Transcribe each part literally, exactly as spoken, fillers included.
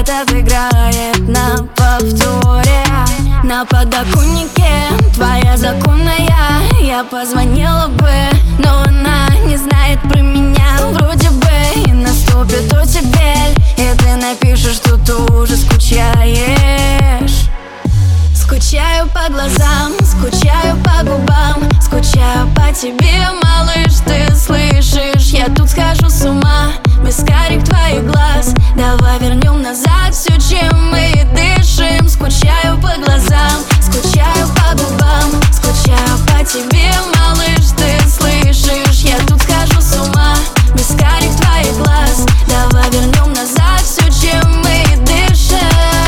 этот играет на повторе. На подоконнике твоя законная. Я позвонила бы, но она не знает про меня. Вроде бы и наступит оттепель, и ты напишешь, что тоже скучаешь. Скучаю по глазам, скучаю по губам, скучаю по тебе, малыш, ты слышишь? Я тут схожу с ума без карих твоих глаз. Давай вернем назад все, чем мы дышим. Скучаю по глазам, скучаю по губам, скучаю по тебе, малыш, ты слышишь? Я тут схожу с ума без карих твоих глаз. Давай вернем назад все, чем мы дышим.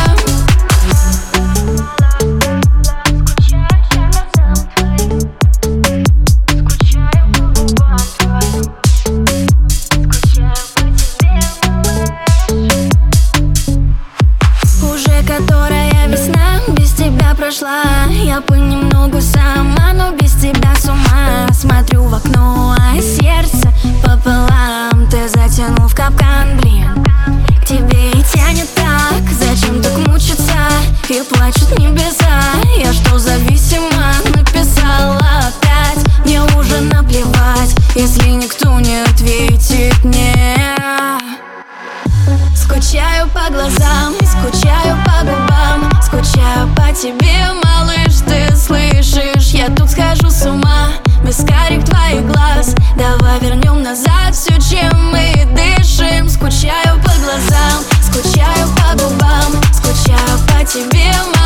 Которая весна без тебя прошла. Я понемногу сама, но без тебя с ума. Смотрю в окно, а сердце пополам. Ты затянул в капкан, блин. К тебе и тянет так. Зачем так мучиться? И плачут небеса. Я что, зависима? Написала опять. Мне уже наплевать, если никто не ответит мне. Скучаю по глазам, скучаю по губам, скучаю по тебе, малыш, ты слышишь? Я тут схожу с ума без карих твоих глаз. Давай вернем назад все, чем мы дышим. Скучаю по глазам, скучаю по губам, скучаю по тебе, малыш.